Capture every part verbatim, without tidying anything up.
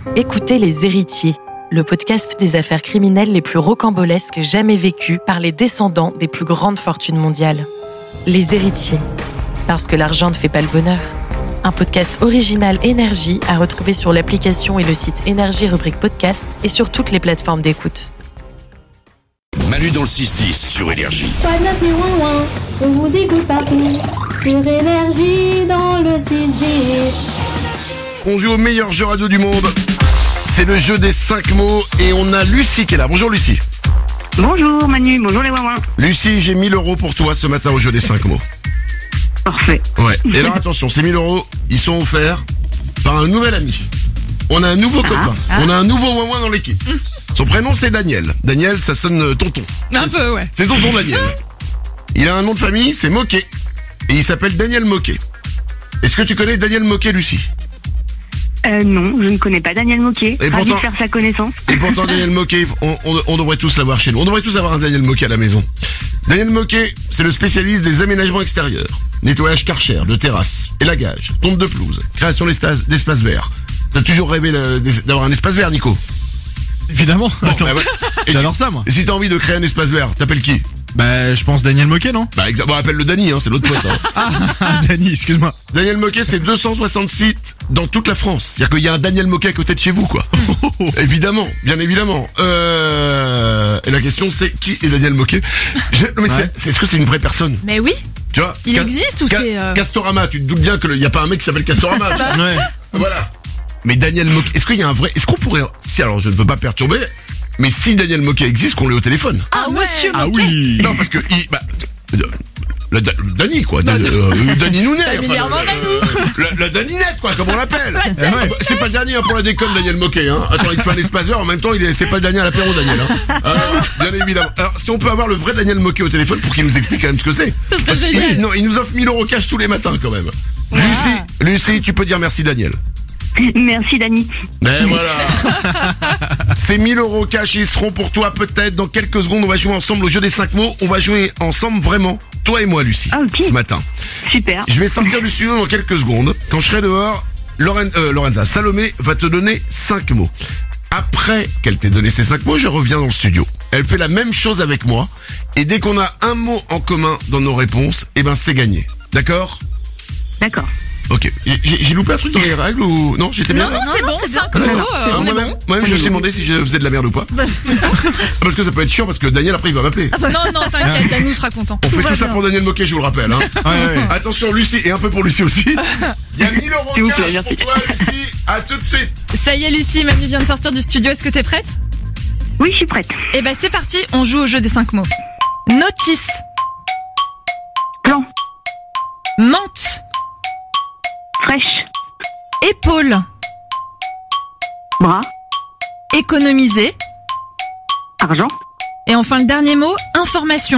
Écoutez Les Héritiers, le podcast des affaires criminelles les plus rocambolesques jamais vécues par les descendants des plus grandes fortunes mondiales. Les Héritiers, parce que l'argent ne fait pas le bonheur. Un podcast original Énergie à retrouver sur l'application et le site Énergie rubrique podcast et sur toutes les plateformes d'écoute. Manu dans le six dix sur Énergie. Quoi de neuf et ouin ouin, on vous écoute partout. Sur Énergie dans le six dix. On joue au meilleur jeu radio du monde. C'est le jeu des cinq mots et on a Lucie qui est là. Bonjour Lucie. Bonjour Manu, bonjour les ouin-ouin. Lucie, j'ai mille euros pour toi ce matin au jeu des cinq mots. Parfait. Ouais. Et alors attention, ces mille euros, ils sont offerts par un nouvel ami. On a un nouveau Ah, copain. ah. On a un nouveau ouin-ouin dans l'équipe. Son prénom c'est Daniel. Daniel, ça sonne euh, tonton. Un peu, ouais. C'est tonton Daniel. Il a un nom de famille, c'est Moquet. Et il s'appelle Daniel Moquet. Est-ce que tu connais Daniel Moquet, Lucie? Euh, non, je ne connais pas Daniel Moquet. Et Ravi pourtant- de faire sa connaissance. Et pourtant Daniel Moquet, on, on, on devrait tous l'avoir chez nous. On devrait tous avoir un Daniel Moquet à la maison. Daniel Moquet, c'est le spécialiste des aménagements extérieurs. Nettoyage Karcher, de terrasse, élagage, tonte de pelouse, création d'espaces d'espaces verts. T'as toujours rêvé d'a- d'avoir un espace vert, Nico? Évidemment. Bon, Attends, bah ouais. Et j'adore tu- ça, moi. Et si t'as envie de créer un espace vert, t'appelles qui? Bah, je pense Daniel Moquet, non? Bah, exa- bon, appelle le Dany, hein, c'est l'autre pote. Hein. Ah, Dani, excuse-moi. Daniel Moquet, c'est deux cent soixante sites dans toute la France. C'est-à-dire qu'il y a un Daniel Moquet à côté de chez vous, quoi. Évidemment, bien évidemment. Euh... Et la question, c'est qui est Daniel Moquet? Je- non, mais Ouais. c'est- c'est, est-ce que c'est une vraie personne? Mais oui, Tu vois? il Ca- existe ou Ca- c'est... euh, Castorama, tu te doutes bien qu'il n'y a pas un mec qui s'appelle Castorama. tu vois. Ouais. Voilà. Mais Daniel Moquet, est-ce qu'il y a un vrai... Est-ce qu'on pourrait... Si, alors, je ne veux pas perturber, mais si Daniel Moquet existe, qu'on l'ait au téléphone. Ah, monsieur Ah Moquet. oui. Non, parce que... Il, bah, euh, le, Da- le Dany, quoi. Da- euh, Dany Nounet. Familièrement, le, le, le Daninette, quoi, comme on l'appelle. Eh ouais. Ah bah, c'est pas le dernier hein, pour la déconne, Daniel Moquet. Hein. Attends, il te fait un espace vert, en même temps, il est, c'est pas le dernier à l'apéro, Daniel. Hein. Alors, bien évidemment. Alors, si on peut avoir le vrai Daniel Moquet au téléphone pour qu'il nous explique quand même ce que c'est. Ça serait Parce que- génial. il- non, il nous offre mille euros cash tous les matins, quand même. Lucie, Lucie, tu peux dire merci, Daniel. Merci Dani. Ben voilà. Ces mille euros cash, ils seront pour toi peut-être dans quelques secondes. On va jouer ensemble au jeu des cinq mots. On va jouer ensemble vraiment, toi et moi, Lucie, Ah, ok. ce matin. Super. Je vais sortir du studio dans quelques secondes. Quand je serai dehors, Loren, euh, Lorenza, Salomé va te donner cinq mots. Après qu'elle t'ait donné ces cinq mots, je reviens dans le studio. Elle fait la même chose avec moi. Et dès qu'on a un mot en commun dans nos réponses, eh ben c'est gagné. D'accord? D'accord. Ok. J'ai j'ai loupé un truc dans les règles ou... Non, j'étais bien Non, là non, c'est bon, c'est cinq mots, euh, Ah, on est moi-même, bon. moi-même, je me suis demandé si je faisais de la merde ou pas. Parce que ça peut être chiant parce que Daniel après il va m'appeler. Non, non, t'inquiète, Danou sera content. On fait tout ça va bien. pour Daniel Moquet, je vous le rappelle. Hein. Ouais, ouais. Attention Lucie, et un peu pour Lucie aussi. Il y a mille euros S'il vous cash plaît, merci. pour toi Lucie. À tout de suite. Ça y est, Lucie, Manu vient de sortir du studio. Est-ce que t'es prête? Oui, je suis prête. Eh ben, c'est parti, on joue au jeu des cinq mots. Notice, Plan, menthe, fraîche, épaule, bras, économiser. argent, Et enfin, le dernier mot, information.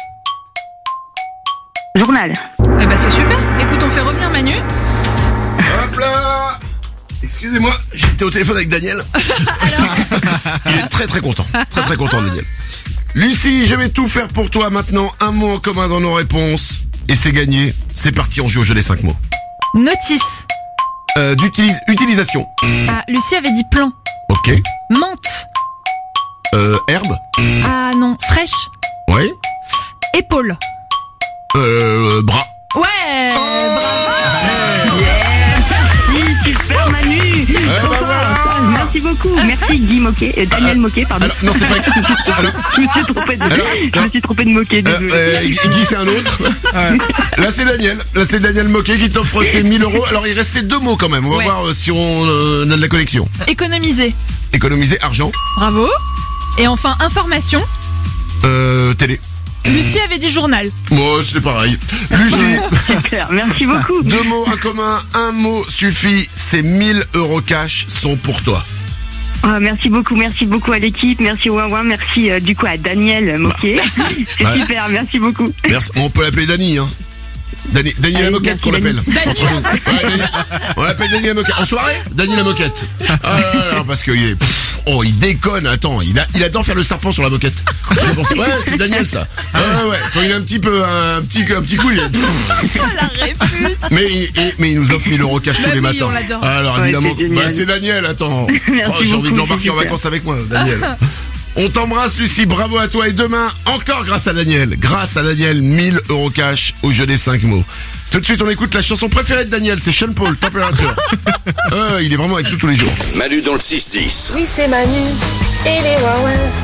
journal. Eh ben, c'est super. Écoute, on fait revenir Manu. Hop là. Excusez-moi, j'étais au téléphone avec Daniel. Il est très très content. Très très content Daniel. Lucie, je vais tout faire pour toi maintenant. Un mot en commun dans nos réponses. Et c'est gagné. C'est parti, on joue au jeu des cinq mots. Notice. Euh, d'utilis- utilisation. Ah, Lucie avait dit plan. Ok. Menthe. Euh, herbe. Ah non, fraîche. Ouais. Épaule. Euh, bras. Ouais, bravo. Oui, super Manu. bah voilà. Merci beaucoup. Merci Guy Moquet, euh, Daniel Moquet, pardon. Alors, non, c'est pas... Alors, Je me suis trompé de, Alors, je me suis trompé de Moquet, euh, désolé. euh, Guy, c'est un autre. Là, c'est Daniel. Là, c'est Daniel Moquet qui t'offre ses mille euros. Alors, il restait deux mots quand même. On va Ouais. voir euh, si on euh, a de la collection. Économiser. Économiser, argent. Bravo. Et enfin, information. Euh, télé. Lucie avait dit journal. Moi, c'est pareil. Lucie, Super, merci beaucoup. deux mots en commun, un mot suffit. Ces mille euros cash sont pour toi. Ah, merci beaucoup, merci beaucoup à l'équipe, merci au Ouin, merci euh, du coup à Daniel Moquet. C'est Ouais. super, merci beaucoup. Merci. On peut l'appeler Dany, hein. Dany, Dany la Allez, moquette merci, qu'on l'appelle. Dany. Entre nous. Ouais, Dany. On l'appelle Dany la moquette. En soirée, Dany la moquette. Ah là là, parce que il est... pff, oh, il déconne, attends, il, a, il adore faire le serpent sur la moquette. C'est pour ça- ouais, c'est Daniel ça. Ouais, ouais, quand il a un petit peu, un petit, un petit coup, il est... La répute. Mais, il- mais il nous offre mille euros cash tous Bah les oui, matins. on l'adore. Alors Ouais, évidemment, c'est génial. bah, c'est Daniel, attends. Merci Oh, j'ai envie de beaucoup, l'embarquer c'est en super. vacances avec moi, Daniel. On t'embrasse Lucie, bravo à toi et demain, encore grâce à Daniel. Grâce à Daniel, mille euros cash au jeu des cinq mots. Tout de suite on écoute la chanson préférée de Daniel, c'est Sean Paul, Temperature. euh, il est vraiment avec nous tous les jours. Manu dans le six dix. Oui, c'est Manu et les Wawa.